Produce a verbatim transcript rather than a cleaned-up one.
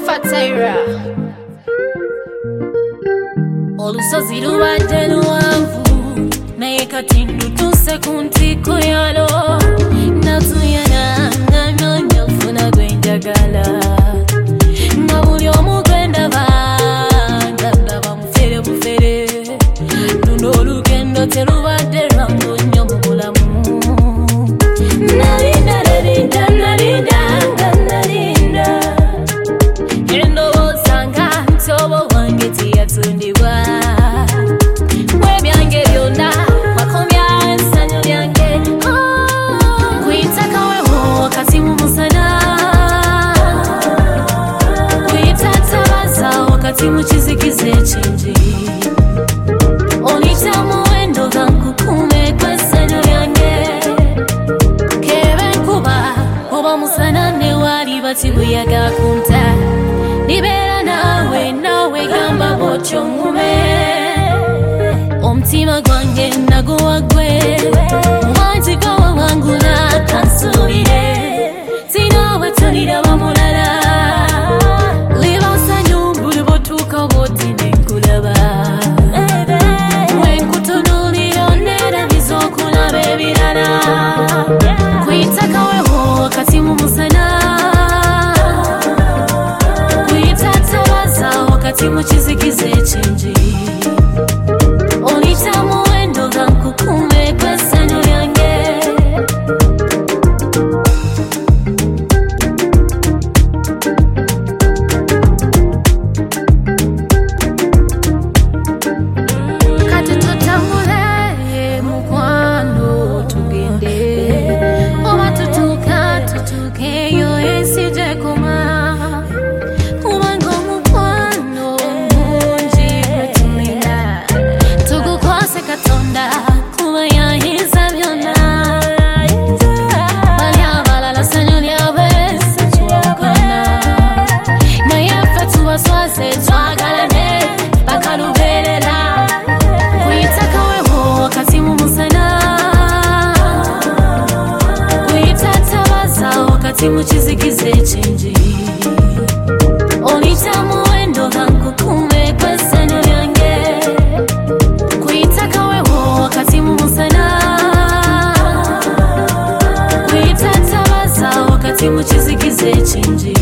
Fatera Olusozi lubadde luwanvu naye kati ndutuse ku ntiko yalo natuyana nga nyonya ofuna gwe njagala nga buli omu gwe ndaba ndaba mufere bufere luno olugendo terubadde lwangu nnyo mu bulamu nalinda nalinda nalinda nga nalinda endowooza nga nti obo wange teyatundibwa webyange byonna wakomya essanyu lyange kuyitaka wewo wakati mu musana kuyitatabaza wakati mu kizikiza ekingi onita muwendo nga nkukume kw'essanyu lyange kebe nkuba oba musana newali bati buyaga kunta nibeera nawe nawe gamba bw'otyo nkume omutima gwange naguwa ggwe mubanji gowawangula kansuubire sinaawe toliraba mulala liba osanyu buli bw'otuuka bw'oti nenkulaba wenkutunuulira oneerabiza okulaba ebirala kuyitaka wewo wakati mu musana kuyitatabaza wakati mu kizikiza ekingi onita muwendo nga nkukume kw'essanyu lyange kati tutambule mukwano tugende oba tutuuka tutuukeyo ensi gyekoma kubanga omukwano mungi gwetulina tugukwase katonda kuba yayinza byonna bali abalala ssanyu lyabwe sikyokona naye ffe tubaswaze twagalane bakalubeerera kuyitaka wewo wakati mu musana kuyitatabaza wakati mu kizikiza ekingi onita muwendo nga nkukume kw'essanyu lyange kuyitaka wewo wakati mu musana kuyitatabaza wakati mu kizikiza ekingi